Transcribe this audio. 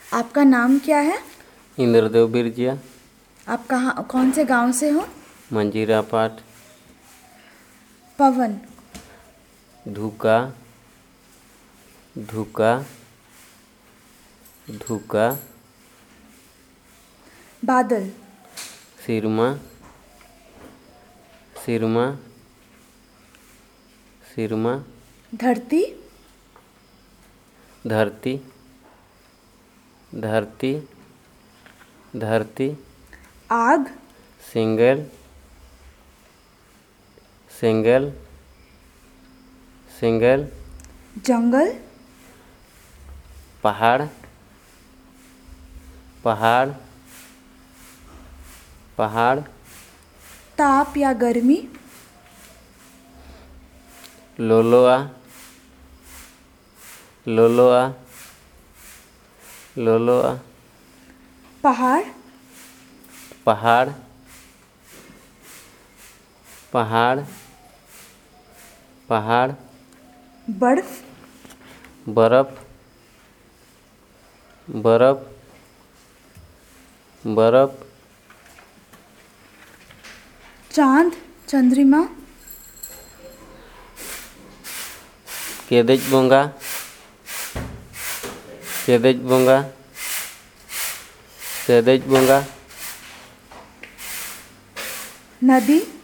आपका नाम क्या है? इंद्रदेव बिरजिया। आप कौन से गांव से हो? मंजीरा पाठ। पवन। धुका धुका धुका। बादल। सिरमा सिरमा सिरमा। धरती। धरती धरती धरती। आग। सिंगल सिंगल सिंगल। जंगल। पहाड़ पहाड़ पहाड़। ताप या गर्मी। लोलोआ लोलोआ लोलोआ। पहाड़। पहाड़ पहाड़ पहाड़। बर्फ। बर्फ बर्फ बर्फ। चांद चंद्रमा। केदेज बोंगा केदेज बोंगा केदेज बोंगा। नदी।